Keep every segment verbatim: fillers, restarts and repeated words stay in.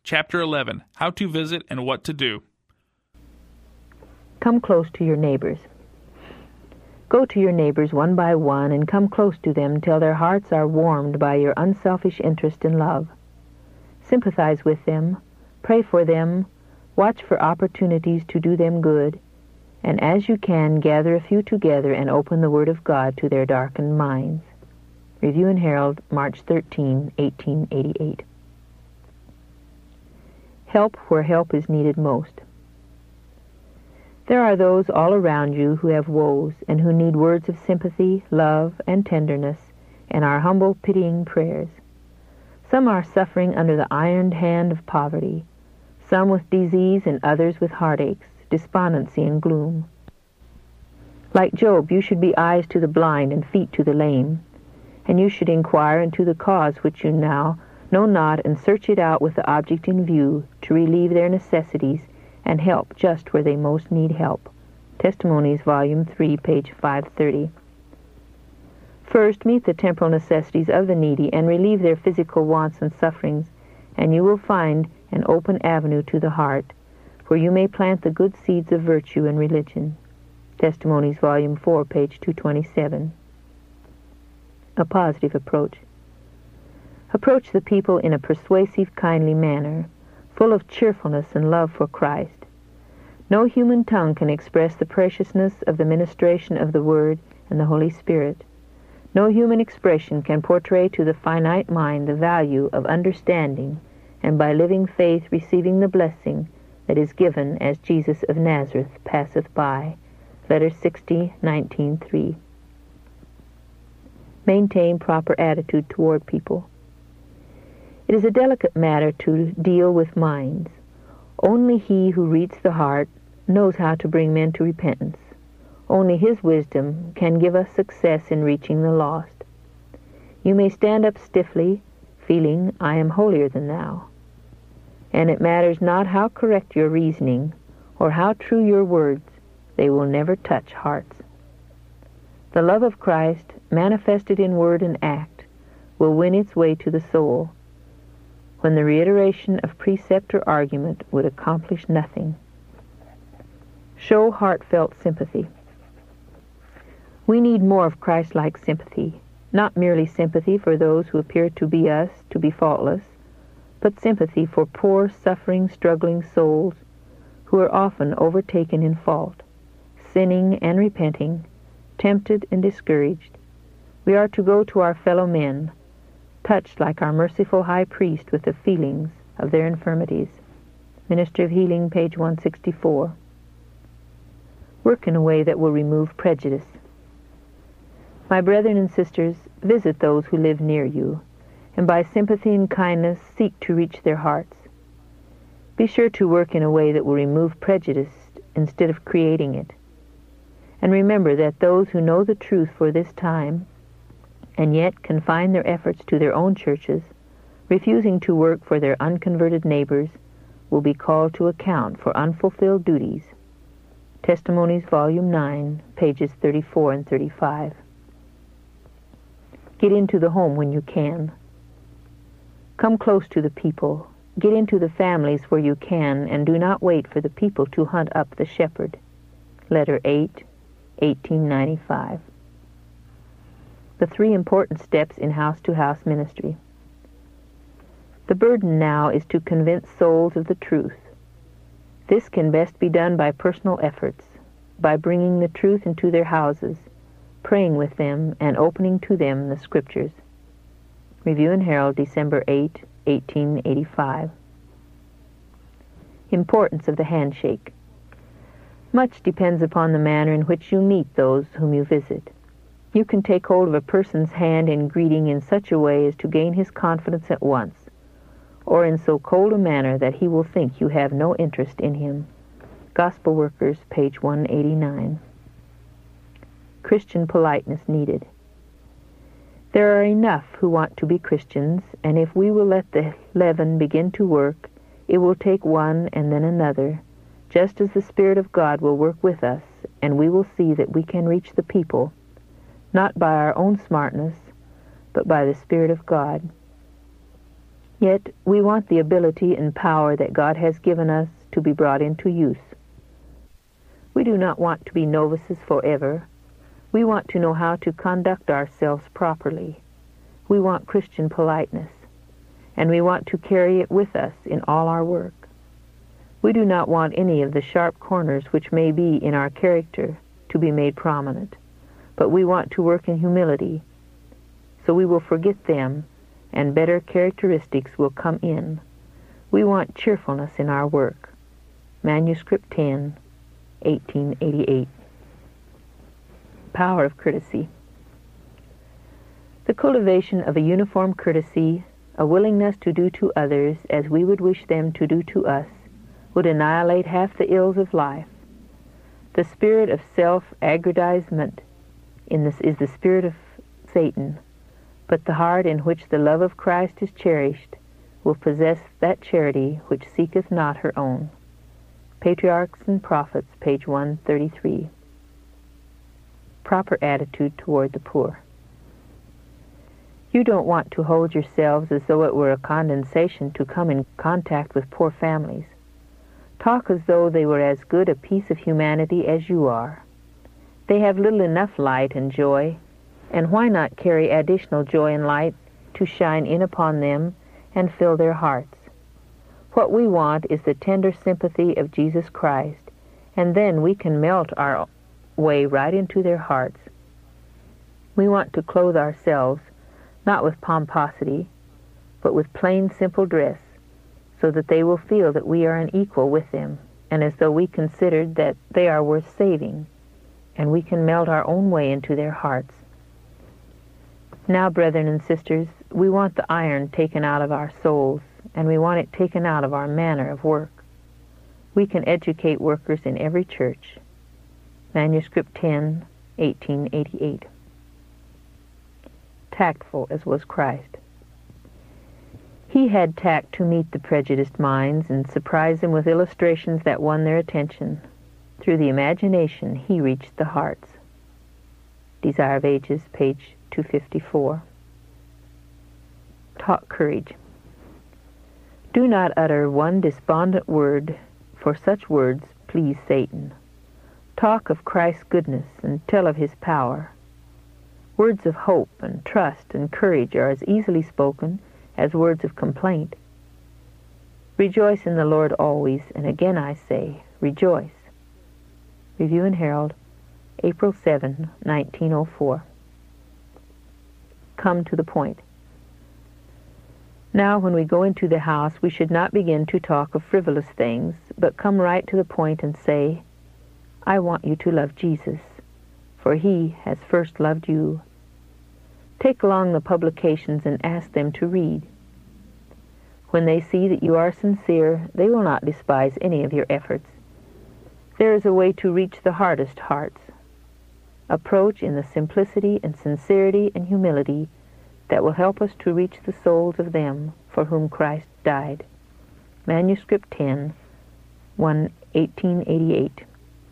Chapter eleven, How to Visit and What to Do. Come close to your neighbors. Go to your neighbors one by one and come close to them till their hearts are warmed by your unselfish interest and love. Sympathize with them, pray for them, watch for opportunities to do them good, and as you can, gather a few together and open the Word of God to their darkened minds. Review and Herald, March thirteenth, eighteen eighty-eight. Help where help is needed most. There are those all around you who have woes and who need words of sympathy, love, and tenderness, and our humble, pitying prayers. Some are suffering under the iron hand of poverty, some with disease and others with heartaches, despondency, and gloom. Like Job, you should be eyes to the blind and feet to the lame, and you should inquire into the cause which you now know not, and search it out with the object in view to relieve their necessities and help just where they most need help. Testimonies, Volume three, page five thirty. First, meet the temporal necessities of the needy and relieve their physical wants and sufferings, and you will find an open avenue to the heart, where you may plant the good seeds of virtue and religion. Testimonies, Volume four, page two twenty-seven. A positive approach. Approach the people in a persuasive, kindly manner, full of cheerfulness and love for Christ. No human tongue can express the preciousness of the ministration of the Word and the Holy Spirit. No human expression can portray to the finite mind the value of understanding, and by living faith receiving the blessing that is given as Jesus of Nazareth passeth by. Letter sixty, nineteen three. Maintain proper attitude toward people. It is a delicate matter to deal with minds. Only he who reads the heart knows how to bring men to repentance. Only his wisdom can give us success in reaching the lost. You may stand up stiffly, feeling, I am holier than thou. And it matters not how correct your reasoning or how true your words, they will never touch hearts. The love of Christ, manifested in word and act, will win its way to the soul, when the reiteration of precept or argument would accomplish nothing. Show heartfelt sympathy. We need more of Christ-like sympathy, not merely sympathy for those who appear to be us, to be faultless, but sympathy for poor, suffering, struggling souls who are often overtaken in fault, sinning and repenting, tempted and discouraged. We are to go to our fellow men, touched like our merciful high priest with the feelings of their infirmities. Ministry of Healing, page one sixty-four. Work in a way that will remove prejudice. My brethren and sisters, visit those who live near you, and by sympathy and kindness seek to reach their hearts. Be sure to work in a way that will remove prejudice instead of creating it. And remember that those who know the truth for this time, and yet confine their efforts to their own churches, refusing to work for their unconverted neighbors, will be called to account for unfulfilled duties. Testimonies, Volume nine, pages thirty-four and thirty-five. Get into the home when you can. Come close to the people. Get into the families where you can, and do not wait for the people to hunt up the shepherd. Letter eight, eighteen ninety-five. The three important steps in house-to-house ministry. The burden now is to convince souls of the truth. This can best be done by personal efforts, by bringing the truth into their houses, praying with them, and opening to them the Scriptures. Review and Herald, December eighth, eighteen eighty-five. Importance of the handshake. Much depends upon the manner in which you meet those whom you visit. You can take hold of a person's hand in greeting in such a way as to gain his confidence at once, or in so cold a manner that he will think you have no interest in him. Gospel Workers, page one eighty-nine. Christian politeness needed. There are enough who want to be Christians, and if we will let the leaven begin to work, it will take one and then another, just as the Spirit of God will work with us, and we will see that we can reach the people, not by our own smartness, but by the Spirit of God. Yet we want the ability and power that God has given us to be brought into use. We do not want to be novices forever. We want to know how to conduct ourselves properly. We want Christian politeness, and we want to carry it with us in all our work. We do not want any of the sharp corners which may be in our character to be made prominent, but we want to work in humility, so we will forget them, and better characteristics will come in. We want cheerfulness in our work. Manuscript ten, eighteen eighty-eight. Power of courtesy. The cultivation of a uniform courtesy, a willingness to do to others as we would wish them to do to us, would annihilate half the ills of life. The spirit of self-aggrandizement in this is the spirit of Satan, but the heart in which the love of Christ is cherished will possess that charity which seeketh not her own. Patriarchs and Prophets, page one thirty-three. Proper attitude toward the poor. You don't want to hold yourselves as though it were a condescension to come in contact with poor families. Talk as though they were as good a piece of humanity as you are. They have little enough light and joy, and why not carry additional joy and light to shine in upon them and fill their hearts? What we want is the tender sympathy of Jesus Christ, and then we can melt our way right into their hearts. We want to clothe ourselves, not with pomposity, but with plain, simple dress, so that they will feel that we are an equal with them, and as though we considered that they are worth saving, and we can melt our own way into their hearts. Now, brethren and sisters, we want the iron taken out of our souls, and we want it taken out of our manner of work. We can educate workers in every church. Manuscript ten, eighteen eighty-eight. Tactful as was Christ. He had tact to meet the prejudiced minds and surprise them with illustrations that won their attention. Through the imagination, he reached the hearts. Desire of Ages, page two fifty-four. Talk courage. Do not utter one despondent word, for such words please Satan. Talk of Christ's goodness and tell of his power. Words of hope and trust and courage are as easily spoken as words of complaint. Rejoice in the Lord always, and again I say, rejoice. Review and Herald, April seventh, nineteen oh four. Come to the point. Now, when we go into the house, we should not begin to talk of frivolous things, but come right to the point and say, I want you to love Jesus, for he has first loved you. Take along the publications and ask them to read. When they see that you are sincere, they will not despise any of your efforts. There is a way to reach the hardest hearts. Approach in the simplicity and sincerity and humility that will help us to reach the souls of them for whom Christ died. Manuscript ten, eighteen eighty-eight.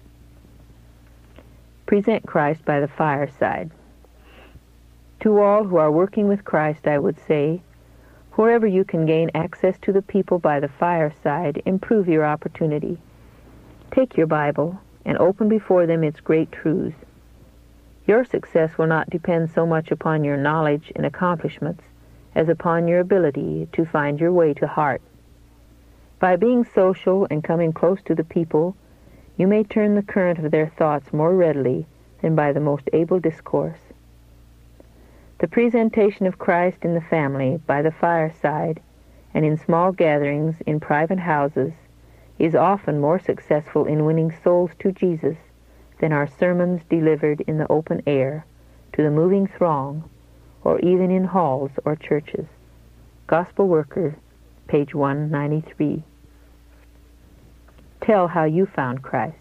Present Christ by the fireside. To all who are working with Christ, I would say, wherever you can gain access to the people by the fireside, improve your opportunity. Take your Bible and open before them its great truths. Your success will not depend so much upon your knowledge and accomplishments as upon your ability to find your way to heart. By being social and coming close to the people, you may turn the current of their thoughts more readily than by the most able discourse. The presentation of Christ in the family, by the fireside, and in small gatherings in private houses, is often more successful in winning souls to Jesus than our sermons delivered in the open air to the moving throng, or even in halls or churches. Gospel Worker, page one ninety-three. Tell how you found Christ.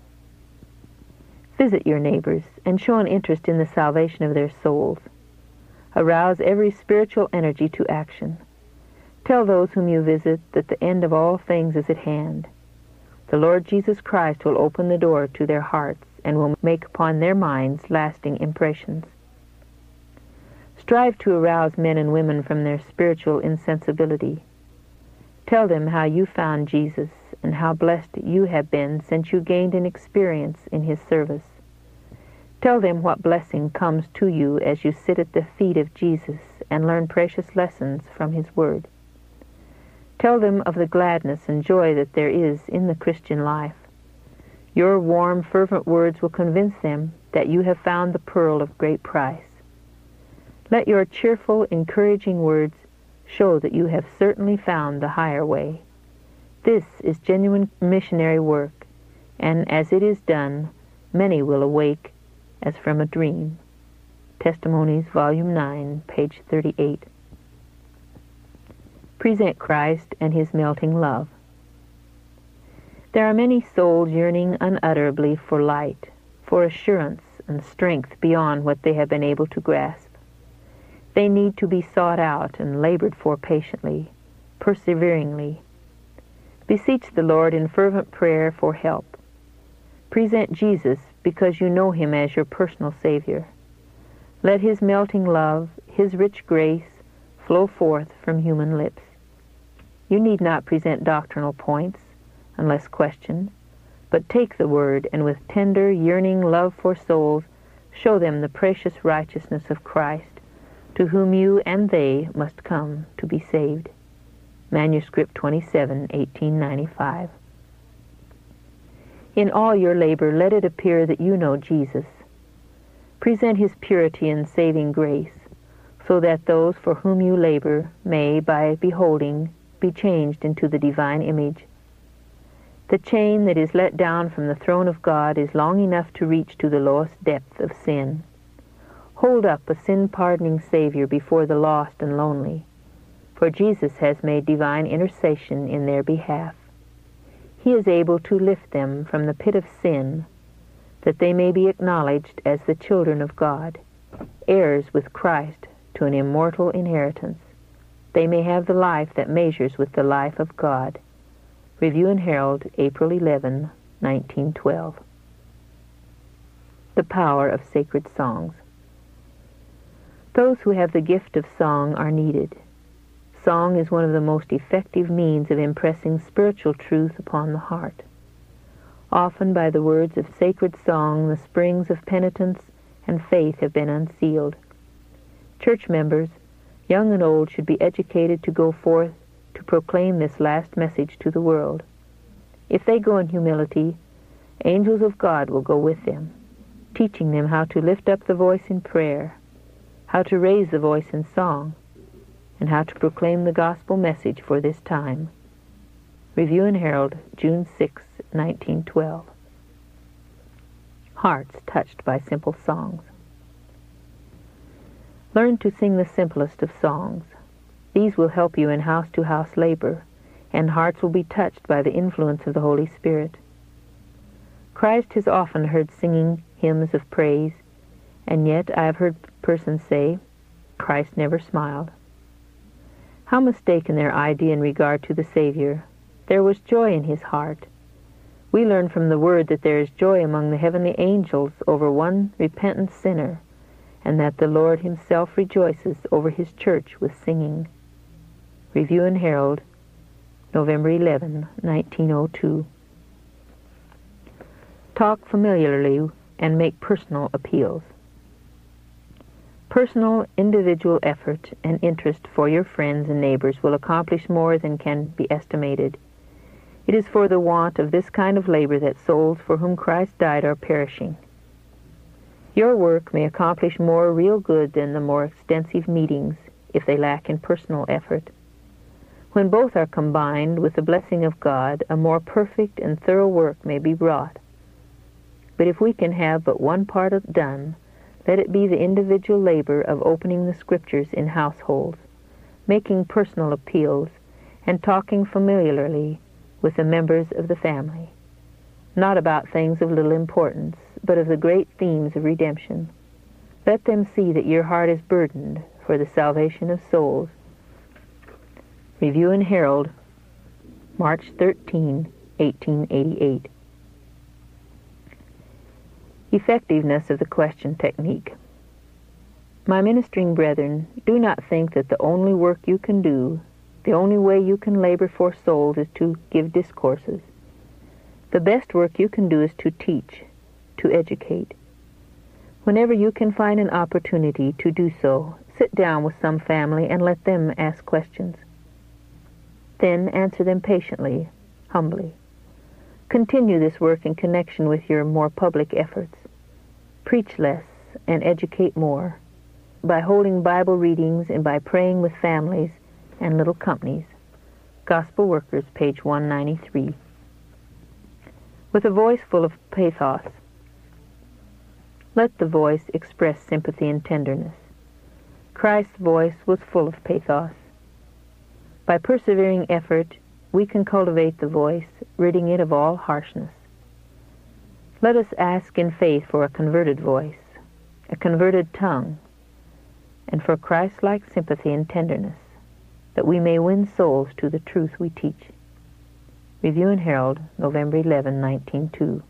Visit your neighbors and show an interest in the salvation of their souls. Arouse every spiritual energy to action. Tell those whom you visit that the end of all things is at hand. The Lord Jesus Christ will open the door to their hearts and will make upon their minds lasting impressions. Strive to arouse men and women from their spiritual insensibility. Tell them how you found Jesus and how blessed you have been since you gained an experience in his service. Tell them what blessing comes to you as you sit at the feet of Jesus and learn precious lessons from his word. Tell them of the gladness and joy that there is in the Christian life. Your warm, fervent words will convince them that you have found the pearl of great price. Let your cheerful, encouraging words show that you have certainly found the higher way. This is genuine missionary work, and as it is done, many will awake as from a dream. Testimonies, Volume nine, page thirty-eight. Present Christ and his melting love. There are many souls yearning unutterably for light, for assurance and strength beyond what they have been able to grasp. They need to be sought out and labored for patiently, perseveringly. Beseech the Lord in fervent prayer for help. Present Jesus because you know him as your personal Savior. Let his melting love, his rich grace, flow forth from human lips. You need not present doctrinal points, unless questioned, but take the word and with tender, yearning love for souls, show them the precious righteousness of Christ, to whom you and they must come to be saved. Manuscript twenty-seven, eighteen ninety-five. In all your labor, let it appear that you know Jesus. Present his purity and saving grace, so that those for whom you labor may, by beholding, be changed into the divine image. The chain that is let down from the throne of God is long enough to reach to the lowest depth of sin. Hold up a sin-pardoning Savior before the lost and lonely, for Jesus has made divine intercession in their behalf. He is able to lift them from the pit of sin, that they may be acknowledged as the children of God, heirs with Christ to an immortal inheritance. They may have the life that measures with the life of God. Review and Herald, April eleventh, nineteen twelve. The power of sacred songs. Those who have the gift of song are needed. Song is one of the most effective means of impressing spiritual truth upon the heart. Often by the words of sacred song, the springs of penitence and faith have been unsealed. Church members, young and old, should be educated to go forth to proclaim this last message to the world. If they go in humility, angels of God will go with them, teaching them how to lift up the voice in prayer, how to raise the voice in song, and how to proclaim the gospel message for this time. Review and Herald, June sixth, nineteen twelve. Hearts touched by simple songs. Learn to sing the simplest of songs. These will help you in house-to-house labor, and hearts will be touched by the influence of the Holy Spirit. Christ is often heard singing hymns of praise, and yet I have heard persons say, Christ never smiled. How mistaken their idea in regard to the Savior. There was joy in his heart. We learn from the Word that there is joy among the heavenly angels over one repentant sinner, and that the Lord himself rejoices over his church with singing. Review and Herald, November eleventh, nineteen oh two. Talk familiarly and make personal appeals. Personal, individual effort and interest for your friends and neighbors will accomplish more than can be estimated. It is for the want of this kind of labor that souls for whom Christ died are perishing. Your work may accomplish more real good than the more extensive meetings if they lack in personal effort. When both are combined with the blessing of God, a more perfect and thorough work may be wrought. But if we can have but one part done, let it be the individual labor of opening the Scriptures in households, making personal appeals, and talking familiarly with the members of the family, not about things of little importance, but of the great themes of redemption. Let them see that your heart is burdened for the salvation of souls. Review and Herald, March thirteenth, eighteen eighty-eight. Effectiveness of the question technique. My ministering brethren, do not think that the only work you can do, the only way you can labor for souls is to give discourses. The best work you can do is to teach, to educate. Whenever you can find an opportunity to do so, sit down with some family and let them ask questions. Then answer them patiently, humbly. Continue this work in connection with your more public efforts. Preach less and educate more, by holding Bible readings and by praying with families and little companies. Gospel Workers, page one ninety-three. With a voice full of pathos. Let the voice express sympathy and tenderness. Christ's voice was full of pathos. By persevering effort, we can cultivate the voice, ridding it of all harshness. Let us ask in faith for a converted voice, a converted tongue, and for Christ-like sympathy and tenderness, that we may win souls to the truth we teach. Review and Herald, November eleventh, nineteen oh two.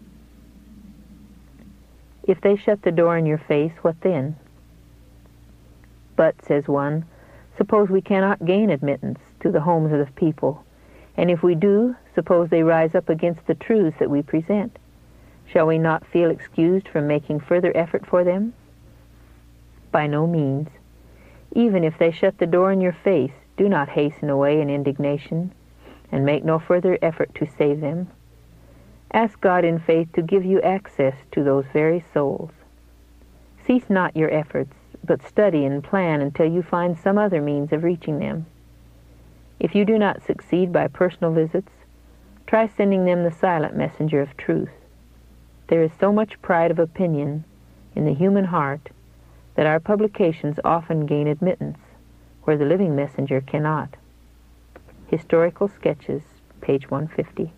If they shut the door in your face, what then? But, says one, suppose we cannot gain admittance to the homes of the people, and if we do, suppose they rise up against the truths that we present. Shall we not feel excused from making further effort for them? By no means. Even if they shut the door in your face, do not hasten away in indignation, and make no further effort to save them. Ask God in faith to give you access to those very souls. Cease not your efforts, but study and plan until you find some other means of reaching them. If you do not succeed by personal visits, try sending them the silent messenger of truth. There is so much pride of opinion in the human heart that our publications often gain admittance where the living messenger cannot. Historical Sketches, page one fifty.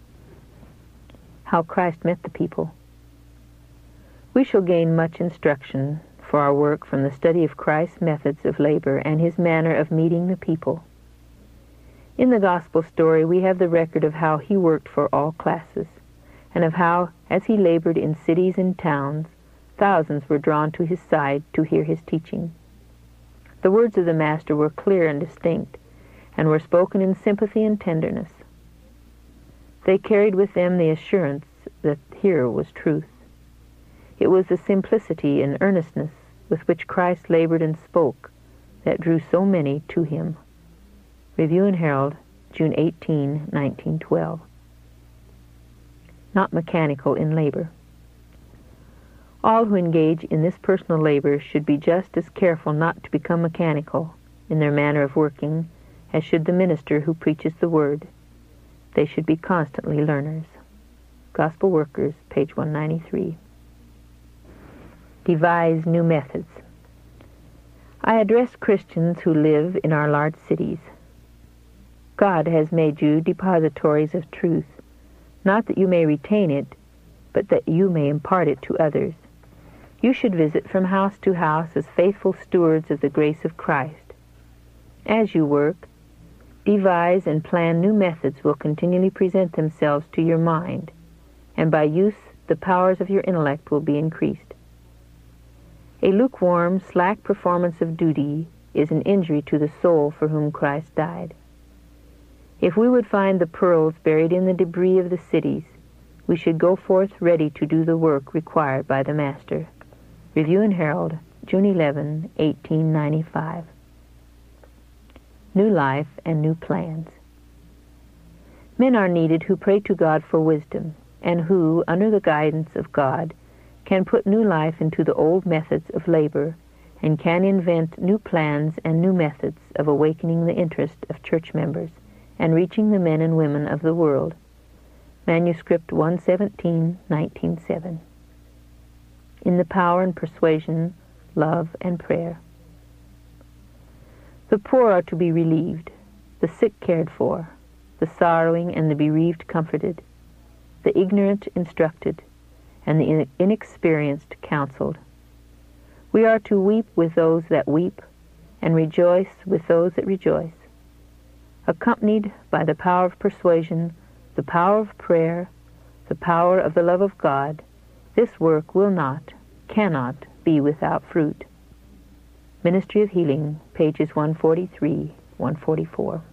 How Christ Met the People. We shall gain much instruction for our work from the study of Christ's methods of labor and his manner of meeting the people. In the Gospel story, we have the record of how he worked for all classes, and of how, as he labored in cities and towns, thousands were drawn to his side to hear his teaching. The words of the Master were clear and distinct, and were spoken in sympathy and tenderness. They carried with them the assurance that here was truth. It was the simplicity and earnestness with which Christ labored and spoke that drew so many to him. Review and Herald, June eighteenth, nineteen twelve. Not mechanical in labor. All who engage in this personal labor should be just as careful not to become mechanical in their manner of working as should the minister who preaches the word. They should be constantly learners. Gospel Workers, page one ninety-three. Devise new methods. I address Christians who live in our large cities. God has made you depositories of truth, not that you may retain it, but that you may impart it to others. You should visit from house to house as faithful stewards of the grace of Christ. As you work, devise and plan new methods will continually present themselves to your mind, and by use the powers of your intellect will be increased. A lukewarm, slack performance of duty is an injury to the soul for whom Christ died. If we would find the pearls buried in the debris of the cities, we should go forth ready to do the work required by the Master. Review and Herald, June eleventh, eighteen ninety-five. New life and new plans. Men are needed who pray to God for wisdom, and who, under the guidance of God, can put new life into the old methods of labor, and can invent new plans and new methods of awakening the interest of church members and reaching the men and women of the world. Manuscript one seventeen, nineteen oh seven. In the power and persuasion, love and prayer. The poor are to be relieved, the sick cared for, the sorrowing and the bereaved comforted, the ignorant instructed, and the inexperienced counseled. We are to weep with those that weep, and rejoice with those that rejoice. Accompanied by the power of persuasion, the power of prayer, the power of the love of God, this work will not, cannot be without fruit. Ministry of Healing, pages one forty-three, one forty-four.